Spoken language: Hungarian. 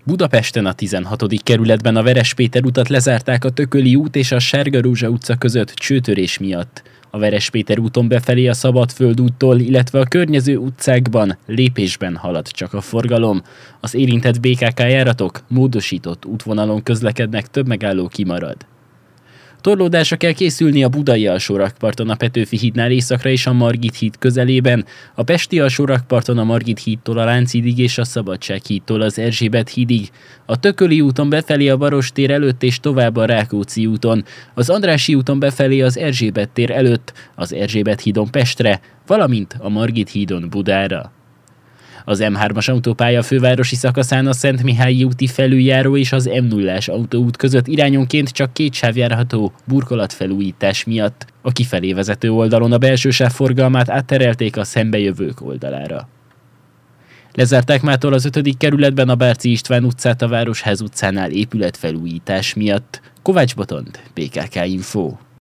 Budapesten a 16. kerületben a Veress-Péter utat lezárták a Tököli út és a Sárga-Rózsa utca között csőtörés miatt. A Veress-Péter úton befelé a Szabadföld úttól, illetve a környező utcákban lépésben halad csak a forgalom. Az érintett BKK járatok módosított útvonalon közlekednek, több megálló kimarad. Torlódásra kell készülni a budai alsórakparton, a Petőfi hídnál északra és a Margit híd közelében, a pesti alsórakparton a Margit hídtól a Lánchídig és a Szabadság hídtól az Erzsébet hídig, a Tököli úton befelé a Barostér előtt és tovább a Rákóczi úton, az Andrássy úton befelé az Erzsébet tér előtt, az Erzsébet hídon Pestre, valamint a Margit hídon Budára. Az M3-as autópálya fővárosi szakaszán a Szentmihályi úti felüljáró és az M0-ás autóút között irányonként csak 2 sáv járható burkolatfelújítás miatt. A kifelé vezető oldalon a belső sáv forgalmát átterelték a szembejövők oldalára. Lezárták mától az 5. kerületben a Bárci István utcát a Városház utcánál épületfelújítás miatt. Kovács Botond, PKK Info.